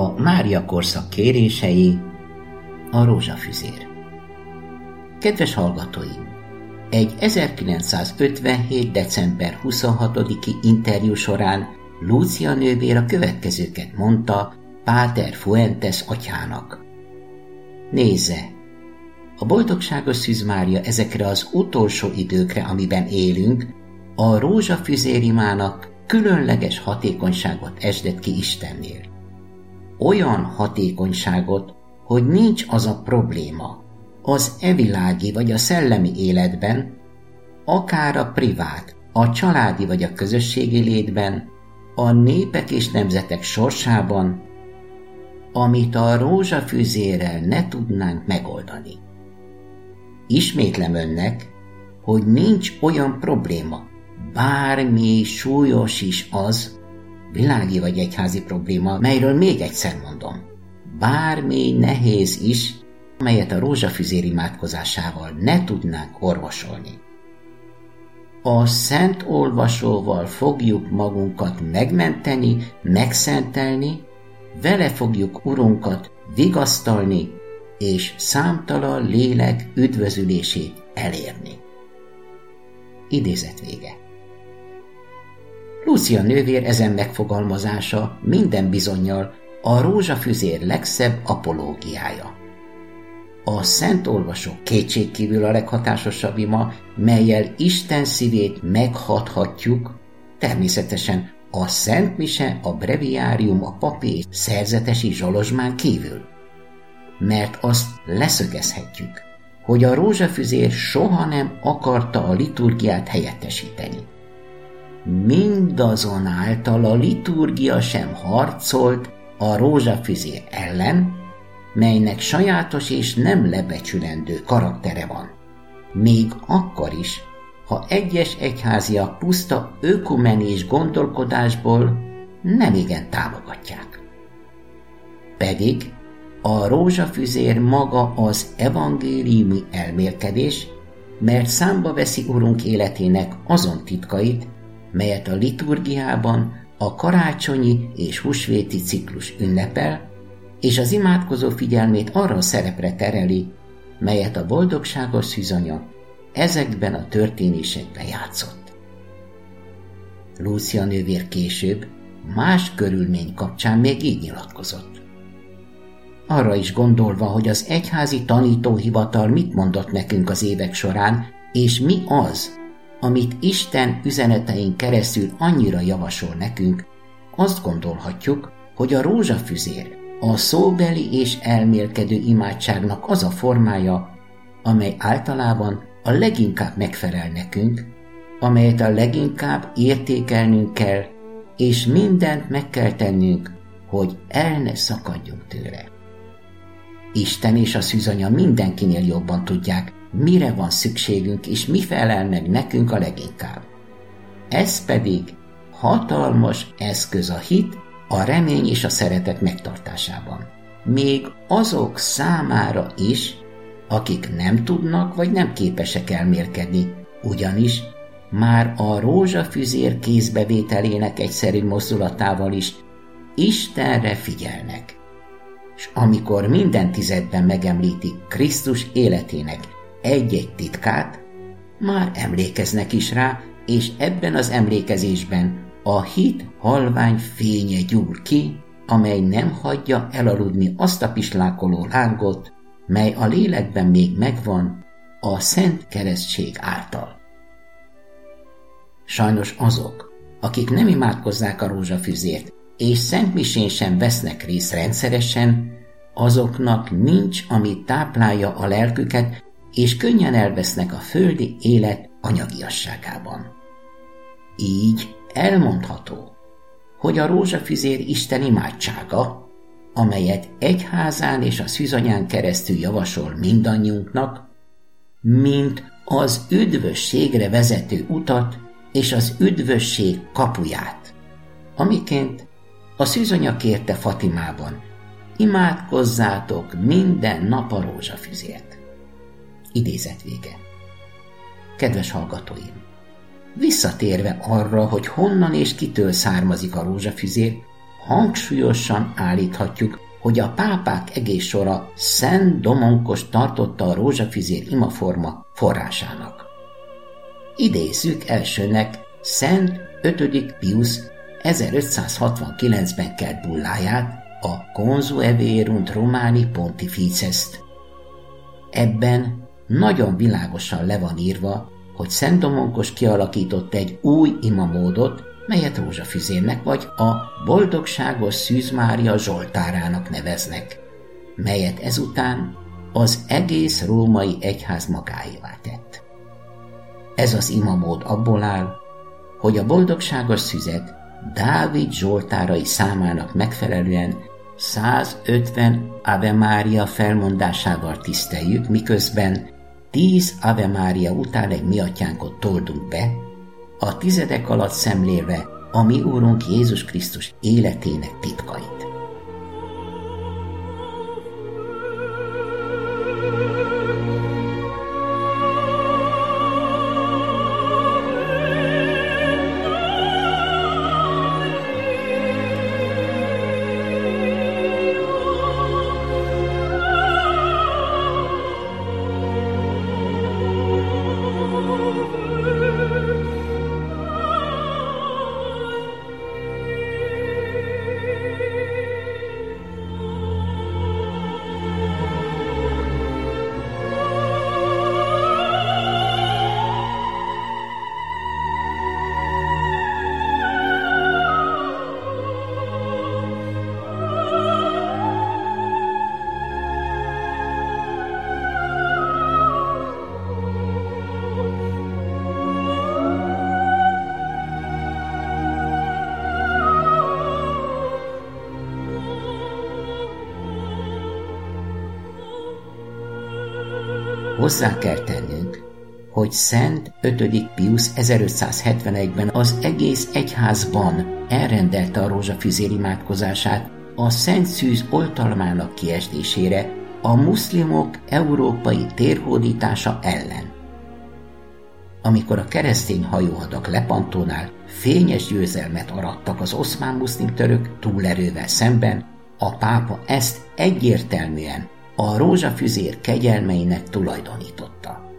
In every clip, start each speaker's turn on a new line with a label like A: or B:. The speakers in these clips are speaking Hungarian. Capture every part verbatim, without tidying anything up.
A: A Mária korszak kérései, a rózsafüzér. Kedves hallgatóim! Egy ezerkilencszázötvenhét. december huszonhatodiki interjú során Lúcia nővér a következőket mondta Páter Fuentes atyának. Nézze! A boldogságos Szűz Mária ezekre az utolsó időkre, amiben élünk, a rózsafüzérimának különleges hatékonyságot esdett ki Istennél. Olyan hatékonyságot, hogy nincs az a probléma az evilági vagy a szellemi életben, akár a privát, a családi vagy a közösségi létben, a népek és nemzetek sorsában, amit a rózsafüzérrel ne tudnánk megoldani. Ismétlem önnek, hogy nincs olyan probléma, bármi súlyos is az, világi vagy egyházi probléma, melyről még egyszer mondom, bármi nehéz is, melyet a rózsafüzér imádkozásával ne tudnánk orvosolni. A szent olvasóval fogjuk magunkat megmenteni, megszentelni, vele fogjuk Urunkat vigasztalni, és számtalan lélek üdvözülését elérni. Idézet vége. Lúcia nővér ezen megfogalmazása minden bizonnyal a rózsafüzér legszebb apológiája. A szent olvasó kétségkívül a leghatásosabb ima, mellyel Isten szívét meghathatjuk, természetesen a Szent Mise, a breviárium, a papi szerzetesi zsolozsmán kívül. Mert azt leszögezhetjük, hogy a rózsafüzér soha nem akarta a liturgiát helyettesíteni. Mindazonáltal a liturgia sem harcolt a rózsafüzér ellen, melynek sajátos és nem lebecsülendő karaktere van. Még akkor is, ha egyes egyháziak puszta ökumenis gondolkodásból nemigen támogatják. Pedig a rózsafüzér maga az evangéliumi elmélkedés, mert számba veszi Urunk életének azon titkait, melyet a liturgiában a karácsonyi és húsvéti ciklus ünnepel, és az imádkozó figyelmét arra a szerepre tereli, melyet a boldogságos szűzanya ezekben a történésekben játszott. Lúcia nővér később más körülmény kapcsán még így nyilatkozott. Arra is gondolva, hogy az egyházi tanítóhivatal mit mondott nekünk az évek során, és mi az, amit Isten üzenetein keresztül annyira javasol nekünk, azt gondolhatjuk, hogy a rózsafüzér a szóbeli és elmélkedő imádságnak az a formája, amely általában a leginkább megfelel nekünk, amelyet a leginkább értékelnünk kell, és mindent meg kell tennünk, hogy el ne szakadjunk tőle. Isten és a szűzanya mindenkinél jobban tudják, mire van szükségünk, és mi felel meg nekünk a leginkább. Ez pedig hatalmas eszköz a hit, a remény és a szeretet megtartásában. Még azok számára is, akik nem tudnak vagy nem képesek elmélkedni, ugyanis már a rózsafüzér kézbevételének egyszerű mozdulatával is Istenre figyelnek. És amikor minden tizedben megemlítik Krisztus életének egy-egy titkát, már emlékeznek is rá, és ebben az emlékezésben a hit halvány fénye gyúl ki, amely nem hagyja elaludni azt a pislákoló lángot, mely a lélekben még megvan a szent keresztség által. Sajnos azok, akik nem imádkozzák a rózsafüzért, és szentmisén sem vesznek részt rendszeresen, azoknak nincs, ami táplálja a lelküket, és könnyen elvesznek a földi élet anyagiasságában. Így elmondható, hogy a rózsafüzér Isten imádsága, amelyet egyházán és a szűzanyán keresztül javasol mindannyiunknak, mint az üdvösségre vezető utat és az üdvösség kapuját, amiként a szűzanya kérte Fatimában, imádkozzátok minden nap a rózsafüzért. Idézet vége. Kedves hallgatóim! Visszatérve arra, hogy honnan és kitől származik a rózsafüzér, hangsúlyosan állíthatjuk, hogy a pápák egész sora Szent Domonkos tartotta a rózsafüzér imaforma forrásának. Idézzük elsőnek Szent ötödik Pius ezerötszázhatvankilencben kelt bulláját, a Consueverunt Romani Pontifices-t. Ebben nagyon világosan le van írva, hogy Szent Domonkos kialakított egy új imamódot, melyet rózsafüzérnek vagy a Boldogságos Szűz Mária zsoltárának neveznek, melyet ezután az egész római egyház magáévá tett. Ez az imamód abból áll, hogy a Boldogságos Szüzet Dávid zsoltárai számának megfelelően százötven Ave Mária felmondásával tiszteljük, miközben tíz Ave Mária után egy mi atyánkot toldunk be, a tizedek alatt szemlélve a mi Úrunk Jézus Krisztus életének titkait. Hozzá kell tennünk, hogy Szent ötödik Pius ezerötszázhetvenegyben az egész egyházban elrendelte a rózsafüzér imádkozását a Szent Szűz oltalmának kiestésére a muszlimok európai térhódítása ellen. Amikor a keresztény hajóhadak Lepantónál fényes győzelmet arattak az oszmán muszlim török túlerővel szemben, a pápa ezt egyértelműen a rózsafüzér kegyelmeinek tulajdonította.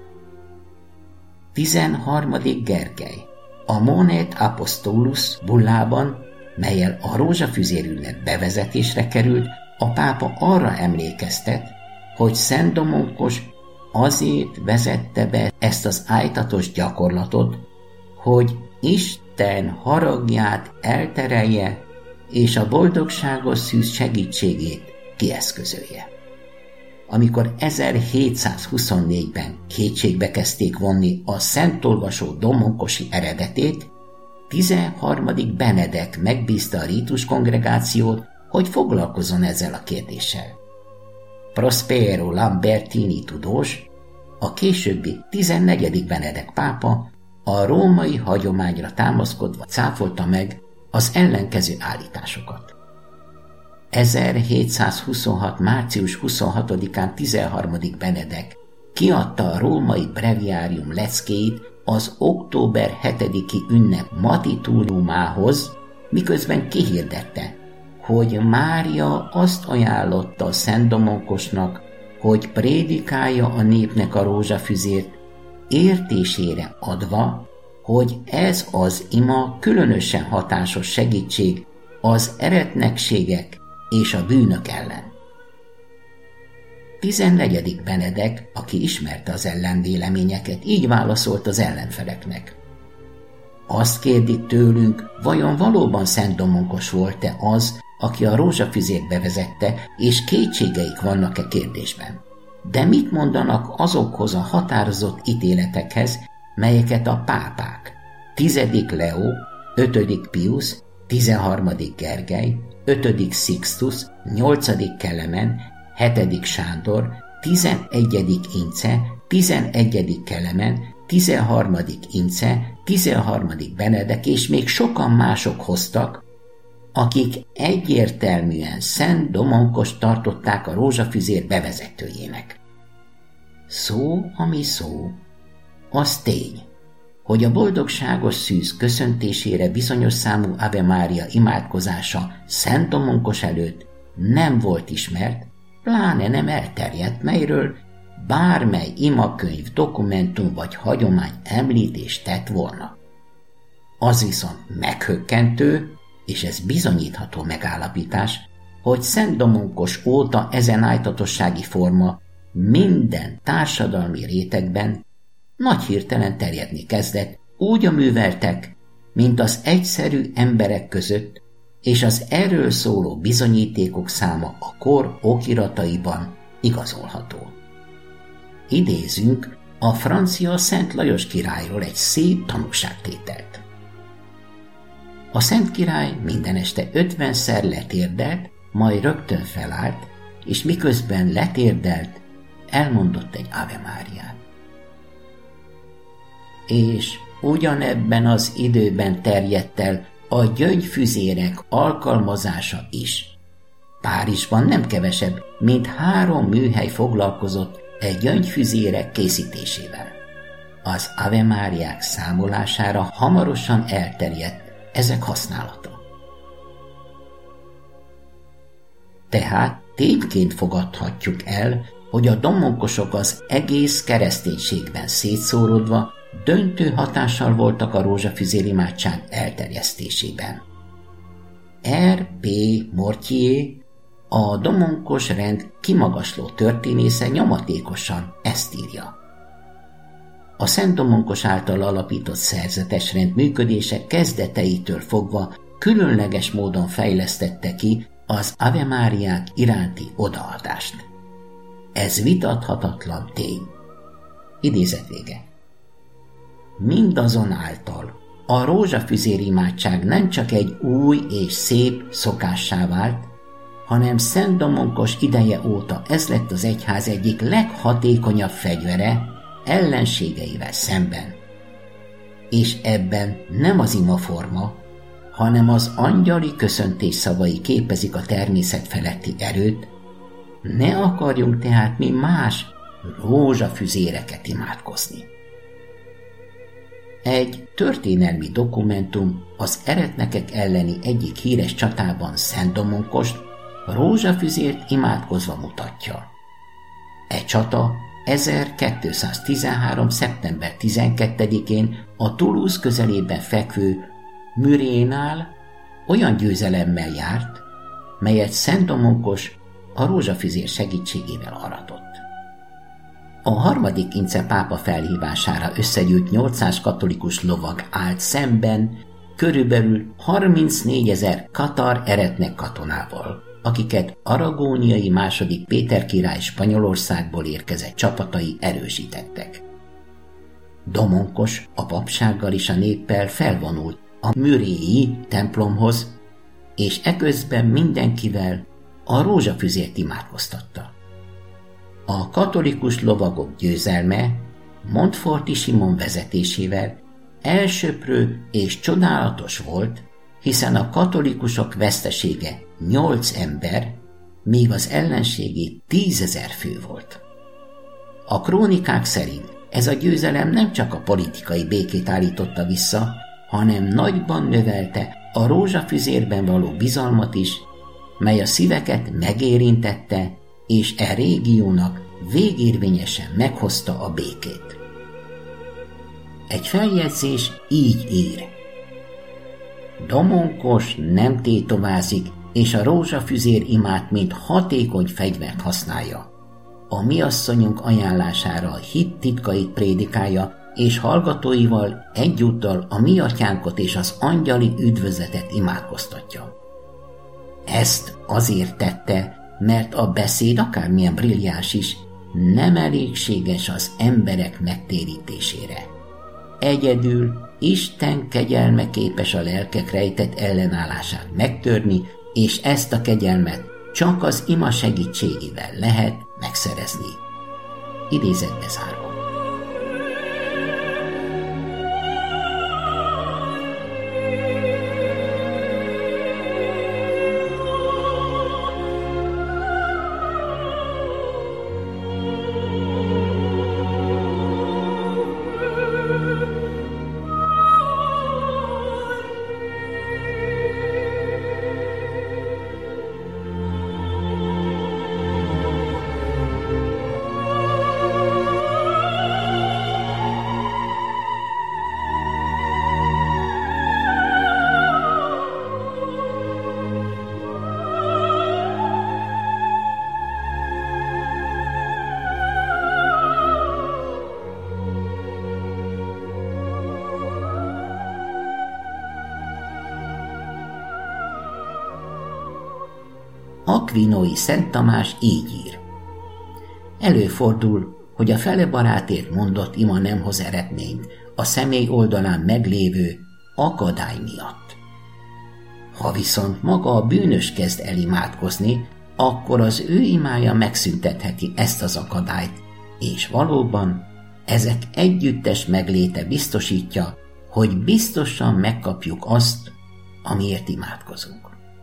A: tizenharmadik Gergely a Monet Apostolus bullában, mellyel a rózsafüzér ünnep bevezetésre került, a pápa arra emlékeztet, hogy Szent Domonkos azért vezette be ezt az ájtatos gyakorlatot, hogy Isten haragját elterelje és a boldogságos szűz segítségét kieszközölje. Amikor ezerhétszázhuszonnégyben kétségbe kezdték vonni a szentolvasó domonkosi eredetét, tizenharmadik Benedek megbízta a rítus kongregációt, hogy foglalkozzon ezzel a kérdéssel. Prospero Lambertini tudós, a későbbi tizennegyedik Benedek pápa a római hagyományra támaszkodva cáfolta meg az ellenkező állításokat. ezerhétszázhuszonhat. március huszonhatodikán tizenharmadik Benedek kiadta a római breviárium leckéit az október hetediki ünnep matitúriumához, miközben kihirdette, hogy Mária azt ajánlotta a Szent Domonkosnak, hogy prédikálja a népnek a rózsafüzért, értésére adva, hogy ez az ima különösen hatásos segítség az eretnekségek és a bűnök ellen. tizennegyedik Benedek, aki ismerte az ellenvéleményeket, így válaszolt az ellenfeleknek. Azt kérdik tőlünk, vajon valóban Szent Domonkos volt-e az, aki a rózsafüzért bevezette, és kétségeik vannak-e kérdésben? De mit mondanak azokhoz a határozott ítéletekhez, melyeket a pápák, tizedik Leó, ötödik Pius, tizenharmadik Gergely, ötödik Sixtus, nyolcadik Kelemen, hetedik Sándor, tizenegyedik Ince, tizenegyedik Kelemen, tizenharmadik Ince, tizenharmadik Benedek és még sokan mások hoztak, akik egyértelműen Szent Domonkos tartották a rózsafüzér bevezetőjének. Szó, ami szó, az tény, hogy a boldogságos szűz köszöntésére bizonyos számú Ave Mária imádkozása Szent Domonkos előtt nem volt ismert, pláne nem elterjedt, melyről bármely imakönyv, dokumentum vagy hagyomány említést tett volna. Az viszont meghökkentő, és ez bizonyítható megállapítás, hogy Szent Domonkos óta ezen ájtatossági forma minden társadalmi rétegben nagy hirtelen terjedni kezdett, úgy a műveltek, mint az egyszerű emberek között, és az erről szóló bizonyítékok száma a kor okirataiban igazolható. Idézünk a francia Szent Lajos királyról egy szép tanúságtételt. A Szent Király minden este ötvenszer letérdelt, majd rögtön felállt, és miközben letérdelt, elmondott egy Ave Máriát. És ugyanebben az időben terjedt el a gyöngyfüzérek alkalmazása is. Párizsban nem kevesebb, mint három műhely foglalkozott egy gyöngyfüzérek készítésével. Az Ave Máriák számolására hamarosan elterjedt ezek használata. Tehát tényként fogadhatjuk el, hogy a domonkosok az egész kereszténységben szétszóródva döntő hatással voltak a rózsafüzér imádság elterjesztésében. R P Mortier, a domonkos rend kimagasló történésze nyomatékosan ezt írja. A Szent Domonkos által alapított szerzetes rend működése kezdeteitől fogva különleges módon fejlesztette ki az Ave Máriák iránti odaadást. Ez vitathatatlan tény. Idézet vége. Mindazonáltal a rózsafüzér imádság nem csak egy új és szép szokássá vált, hanem Szent Domonkos ideje óta ez lett az egyház egyik leghatékonyabb fegyvere ellenségeivel szemben. És ebben nem az imaforma, hanem az angyali köszöntés szavai képezik a természet feletti erőt. Ne akarjunk tehát mi más rózsafüzéreket imádkozni. Egy történelmi dokumentum az eretnekek elleni egyik híres csatában Szent Domonkost rózsafüzért imádkozva mutatja. E csata ezerkétszáztizenhárom. szeptember tizenkettedikén a Toulouse közelében fekvő Murénál olyan győzelemmel járt, melyet Szent Domonkos a rózsafüzér segítségével aratott. A harmadik Ince pápa felhívására összegyűjt nyolcszáz katolikus lovag állt szemben körülbelül harmincnégyezer katar eretnek katonával, akiket aragóniai második Péter király Spanyolországból érkezett csapatai erősítettek. Domonkos a papsággal és a néppel felvonult a Muréi templomhoz, és eközben mindenkivel a rózsafüzért imádkoztatta. A katolikus lovagok győzelme Montforti Simon vezetésével elsöprő és csodálatos volt, hiszen a katolikusok vesztesége nyolc ember, míg az ellenségé tízezer fő volt. A krónikák szerint ez a győzelem nem csak a politikai békét állította vissza, hanem nagyban növelte a rózsafüzérben való bizalmat is, mely a szíveket megérintette, és e régiónak végérvényesen meghozta a békét. Egy feljegyzés így ír. Domonkos nem tétovázik, és a rózsafüzér imát mint hatékony fegyvert használja. A mi asszonyunk ajánlására a hit titkait prédikálja, és hallgatóival egyúttal a mi atyánkot és az angyali üdvözletet imádkoztatja. Ezt azért tette, mert a beszéd akármilyen brilliáns is, nem elégséges az emberek megtérítésére. Egyedül Isten kegyelme képes a lelkek rejtett ellenállását megtörni, és ezt a kegyelmet csak az ima segítségével lehet megszerezni. Idézetbe zárva. Aquinói Szent Tamás így ír. Előfordul, hogy a fele barátért mondott ima nem hoz eredményt a személy oldalán meglévő akadály miatt. Ha viszont maga a bűnös kezd el imádkozni, akkor az ő imája megszüntetheti ezt az akadályt, és valóban ezek együttes megléte biztosítja, hogy biztosan megkapjuk azt, amiért imádkozunk.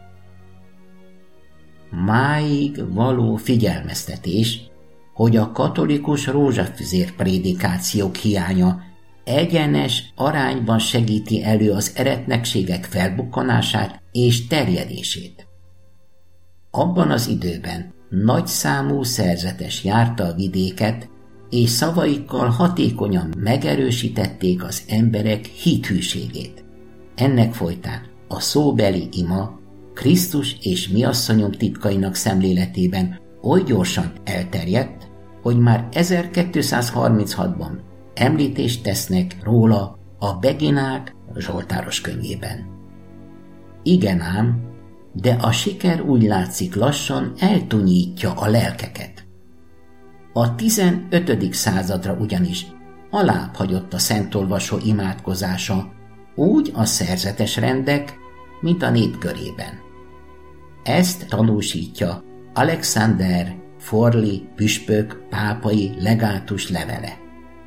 A: Máig való figyelmeztetés, hogy a katolikus rózsafüzér prédikációk hiánya egyenes arányban segíti elő az eretnekségek felbukkanását és terjedését. Abban az időben nagyszámú szerzetes járta a vidéket, és szavaikkal hatékonyan megerősítették az emberek hithűségét. Ennek folytán a szóbeli ima Krisztus és mi asszonyom titkainak szemléletében oly gyorsan elterjedt, hogy már ezerkétszázharminchatban említést tesznek róla a Beginák zsoltáros könyvében. Igen ám, de a siker úgy látszik lassan eltunyítja a lelkeket. A tizenötödik századra ugyanis alább hagyott a szentolvasó imádkozása úgy a szerzetes rendek, mint a nép körében. Ezt tanúsítja Alexander Forli püspök pápai legátus levele.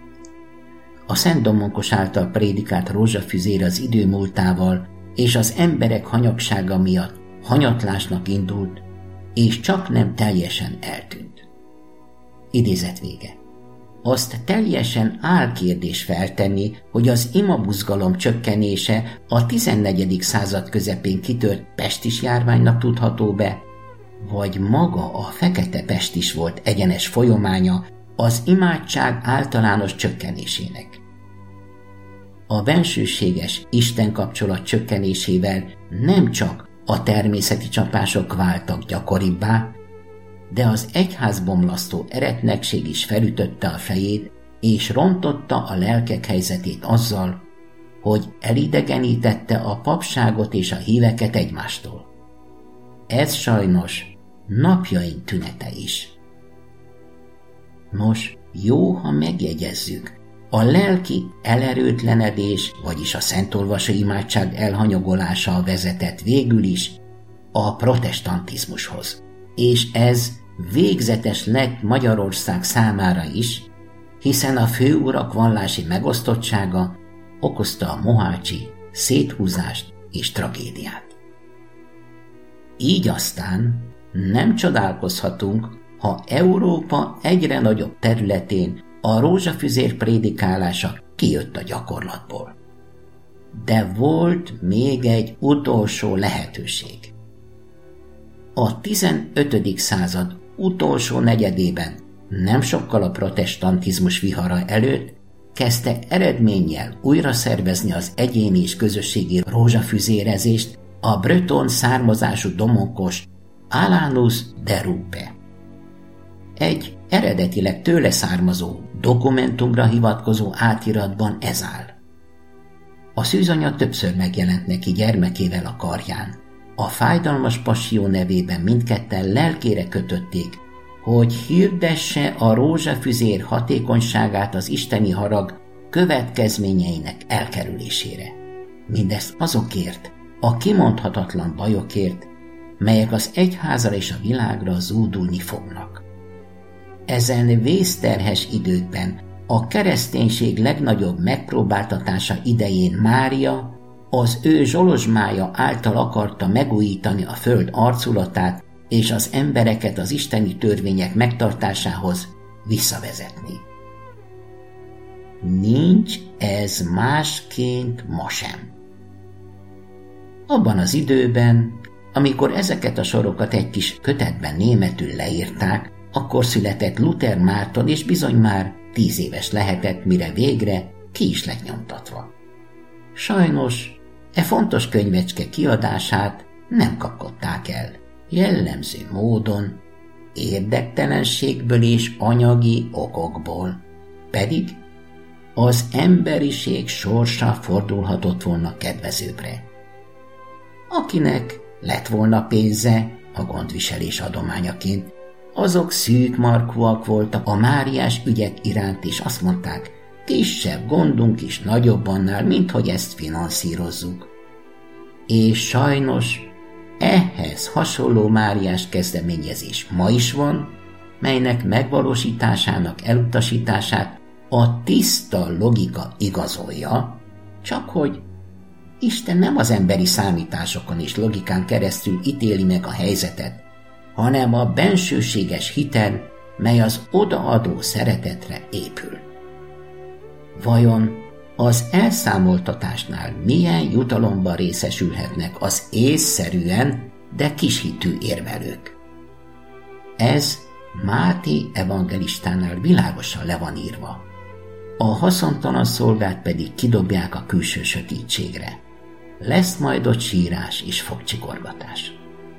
A: A Szent Domonkos által prédikált rózsafüzér az idő múltával és az emberek hanyagsága miatt hanyatlásnak indult, és csak nem teljesen eltűnt. Idézet vége. Azt teljesen álkérdés feltenni, hogy az imabuzgalom csökkenése a tizennegyedik század közepén kitört pestis járványnak tudható be, vagy maga a Fekete Pest is volt egyenes folyamánya az imádság általános csökkenésének. A bensőséges Isten kapcsolat csökkenésével nem csak a természeti csapások váltak gyakoribbá, de az egyházbomlasztó eretnekség is felütötte a fejét, és rontotta a lelkek helyzetét azzal, hogy elidegenítette a papságot és a híveket egymástól. Ez sajnos napjaink tünete is. Nos, jó, ha megjegyezzük, a lelki elerőtlenedés, vagyis a szentolvasó imádság elhanyagolása vezetett végül is a protestantizmushoz, és ez végzetes lett Magyarország számára is, hiszen a főurak vallási megosztottsága okozta a mohácsi széthúzást és tragédiát. Így aztán nem csodálkozhatunk, ha Európa egyre nagyobb területén a rózsafüzér prédikálása kijött a gyakorlatból. De volt még egy utolsó lehetőség. A tizenötödik század utolsó negyedében, nem sokkal a protestantizmus vihara előtt, kezdte eredménnyel újra szervezni az egyéni és közösségi rózsafüzérezést a breton származású domonkos Alanus de Rupe. Egy eredetileg tőle származó dokumentumra hivatkozó átiratban ez áll. A szűzanya többször megjelent neki gyermekével a karján. A fájdalmas passió nevében mindketten lelkére kötötték, hogy hirdesse a rózsafüzér hatékonyságát az isteni harag következményeinek elkerülésére. Mindezt azokért, a kimondhatatlan bajokért, melyek az egyházra és a világra zúdulni fognak. Ezen vészterhes időkben a kereszténység legnagyobb megpróbáltatása idején Mária az ő zsolozsmája által akarta megújítani a föld arculatát és az embereket az isteni törvények megtartásához visszavezetni. Nincs ez másként ma sem. Abban az időben, amikor ezeket a sorokat egy kis kötetben németül leírták, akkor született Luther Márton, és bizony már tíz éves lehetett, mire végre ki is lett nyomtatva. Sajnos e fontos könyvecske kiadását nem kapkodták el, jellemző módon, érdektelenségből és anyagi okokból, pedig az emberiség sorsa fordulhatott volna kedvezőbbre. Akinek lett volna pénze, a gondviselés adományaként. Azok szűk markúak voltak a Máriás ügyek iránt, és azt mondták, kisebb gondunk is nagyobb annál, mint hogy ezt finanszírozzuk. És sajnos ehhez hasonló Máriás kezdeményezés ma is van, melynek megvalósításának elutasítását a tiszta logika igazolja, csak hogy Isten nem az emberi számításokon és logikán keresztül ítéli meg a helyzetet, hanem a bensőséges hitel, mely az odaadó szeretetre épül. Vajon az elszámoltatásnál milyen jutalomban részesülhetnek az észszerűen, de kishitű érvelők? Ez Máté evangelistánál világosan le van írva. A haszontalan szolgát pedig kidobják a külső sötétségre. Lesz majd ott sírás és fogcsikorgatás.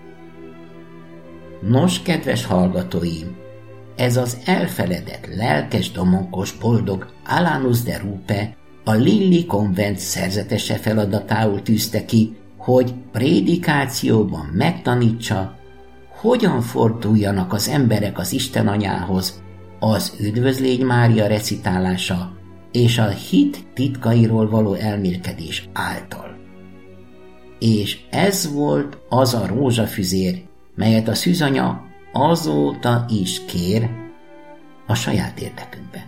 A: Nos, kedves hallgatóim, ez az elfeledett, lelkes, domonkos, boldog Alanus de Rupe a Lilli konvent szerzetese feladatául tűzte ki, hogy prédikációban megtanítsa, hogyan forduljanak az emberek az Isten anyához az Üdvözlégy Mária recitálása és a hit titkairól való elmélkedés által. És ez volt az a rózsafüzér, melyet a szűzanya azóta is kér a saját érdekünkben.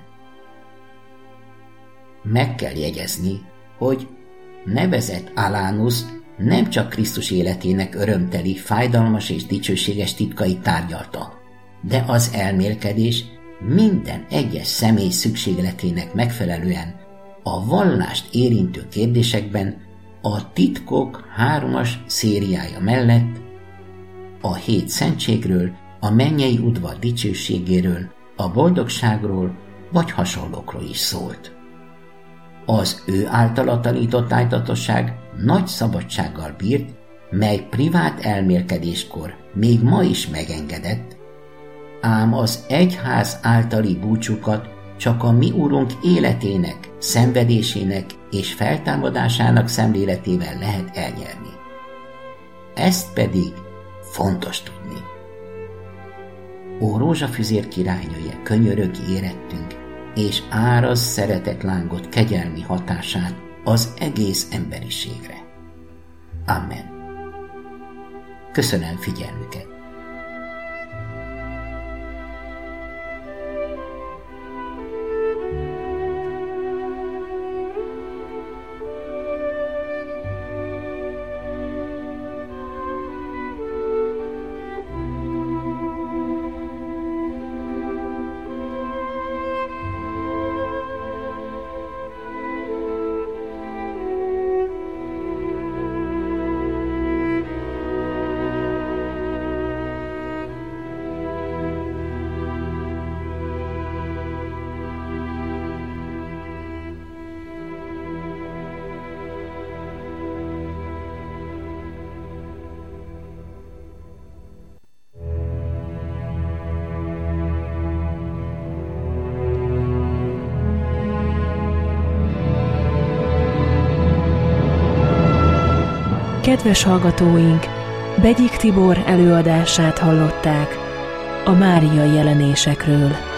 A: Meg kell jegyezni, hogy nevezett Alanus nem csak Krisztus életének örömteli, fájdalmas és dicsőséges titkait tárgyalta, de az elmélkedés minden egyes személy szükségletének megfelelően a vallást érintő kérdésekben a titkok hármas szériája mellett a hét szentségről, a mennyei udvar dicsőségéről, a boldogságról vagy hasonlókról is szólt. Az ő általa tanított ájtatosság nagy szabadsággal bírt, mely privát elmélkedéskor még ma is megengedett, ám az egyház általi búcsúkat csak a mi Urunk életének, szenvedésének és feltámadásának szemléletével lehet elnyerni. Ezt pedig fontos tudni. Ó rózsafüzér királynője, könyörögj érettünk, és árazd szeretetlángot kegyelmi hatását az egész emberiségre. Amen. Köszönöm figyelmüket.
B: Kedves hallgatóink, Begyik Tibor előadását hallották a máriai jelenésekről.